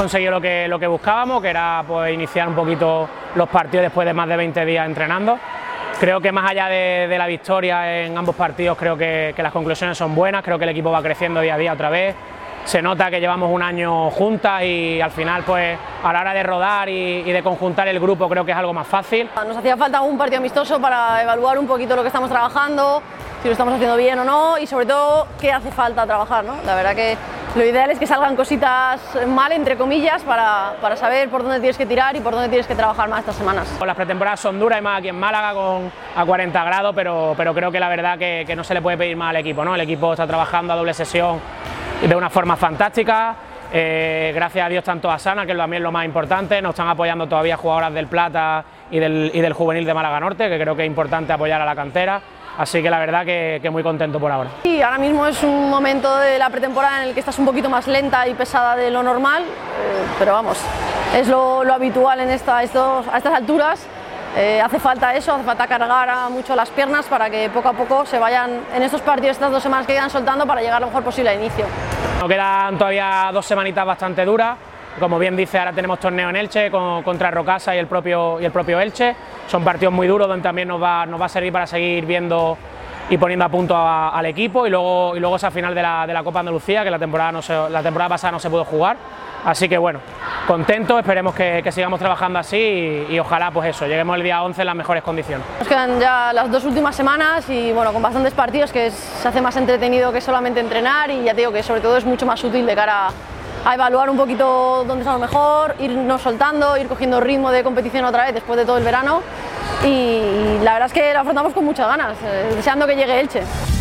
conseguido lo que buscábamos, que era pues iniciar un poquito los partidos después de más de 20 días entrenando. Creo que más allá de la victoria en ambos partidos, creo que las conclusiones son buenas, creo que el equipo va creciendo día a día otra vez. Se nota que llevamos un año juntas y al final pues a la hora de rodar y de conjuntar el grupo creo que es algo más fácil. Nos hacía falta un partido amistoso para evaluar un poquito lo que estamos trabajando, si lo estamos haciendo bien o no y sobre todo qué hace falta trabajar, ¿no? La verdad que lo ideal es que salgan cositas mal, entre comillas, para saber por dónde tienes que tirar y por dónde tienes que trabajar más estas semanas. Las pretemporadas son duras y más aquí en Málaga a 40 grados, pero creo que la verdad que no se le puede pedir más al equipo, ¿no? El equipo está trabajando a doble sesión de una forma fantástica, gracias a Dios tanto a Sana, que también es lo más importante, nos están apoyando todavía jugadoras del Plata y del juvenil de Málaga Norte, que creo que es importante apoyar a la cantera, así que la verdad que muy contento por ahora. Sí, ahora mismo es un momento de la pretemporada en el que estás un poquito más lenta y pesada de lo normal, pero vamos, es lo habitual a estas alturas. Hace falta eso, hace falta cargar mucho las piernas para que poco a poco se vayan en estos partidos, estas 2 semanas que quedan soltando para llegar lo mejor posible al inicio. Nos quedan todavía 2 semanitas bastante duras, como bien dice ahora tenemos torneo en Elche contra Rocasa y el propio Elche, son partidos muy duros donde también nos va a servir para seguir viendo y poniendo a punto al equipo y luego esa final de la Copa Andalucía que la temporada pasada no se pudo jugar. Así que bueno, contento, esperemos que sigamos trabajando así y ojalá pues eso, lleguemos el día 11 en las mejores condiciones. Nos quedan ya las 2 últimas semanas y bueno, con bastantes partidos que se hace más entretenido que solamente entrenar y ya te digo que sobre todo es mucho más útil de cara a evaluar un poquito dónde estamos mejor, irnos soltando, ir cogiendo ritmo de competición otra vez después de todo el verano y la verdad es que lo afrontamos con muchas ganas, deseando que llegue Elche.